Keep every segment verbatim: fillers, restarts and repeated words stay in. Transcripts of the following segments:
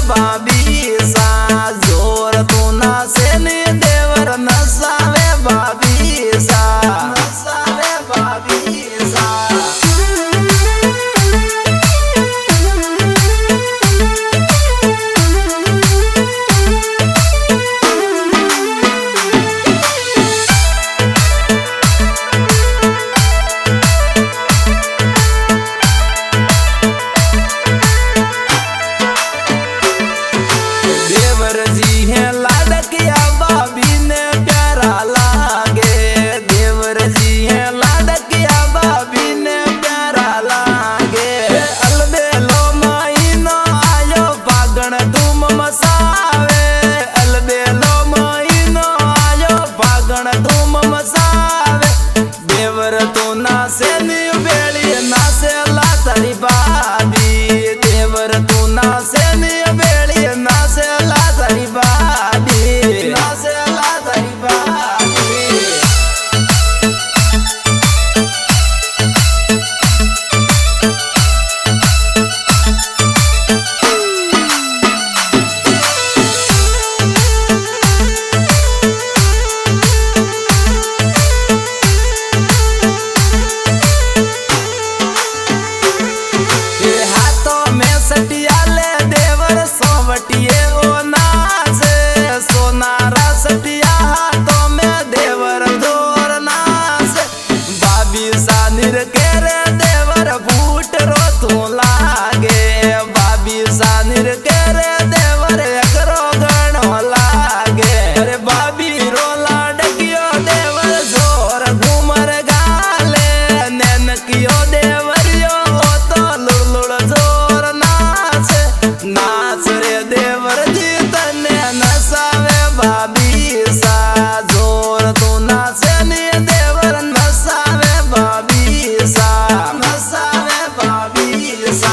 भाभी सा जोर तू नाचे नी देवर नसावे भाभी सा नसावे भाभी सा। देवर जी है लाडकिया भाभी ने प्यारा लागे, देवर जी है लाडकिया भाभी ने प्यारा लागे। अलबेलो महीनो आयो फागण धूम मसावे, अलबेलो महीनो आयो फागण धूम मसावे। देवर तू नाचे नी बेली नाचे ला तारी भाभी, देवर तू नाचे नी बेली नाचे ला तारी भाभी, नाचे ला तारी भाभी। ये हाथों में सटियाले देवर सोवटिए ओ नाचे, सोनारा सटिया हाथों में देवर जोर नाचे। भाभी सा निरकेरे देवर बूट रो तू लागे, भाभी सा निरकेरे देवर एकरो गणो लागे। अरे भाभी रो लाडकियो देवर जोर घूमर गाले, नैनकियो देवरियो ओ तो लुड़ जोर नाचे। नाच रे देवर जी तने नसावे भाभी सा जोर तू नाचे नी देवर नसावे भाभी सा नसावे भाभी सा।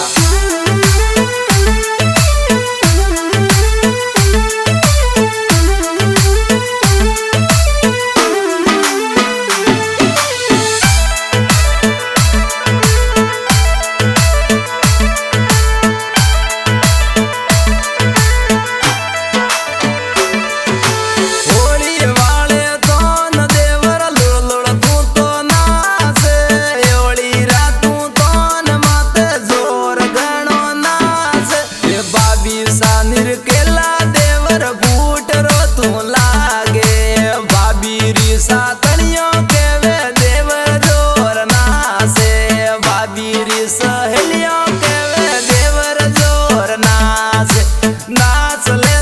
होली वाले तो न देवर लुड़ लुड़ तू तो नाचे, होली रातू तो न माते जोर गणो नाचे। ये भाभी सा निरकेला देवर बूट रो तू लागे, भाभी री सा तनियो के वे देवर जोर नाचे, भाभी री सहेलियों के वे देवर जोर नाचे। नाच ले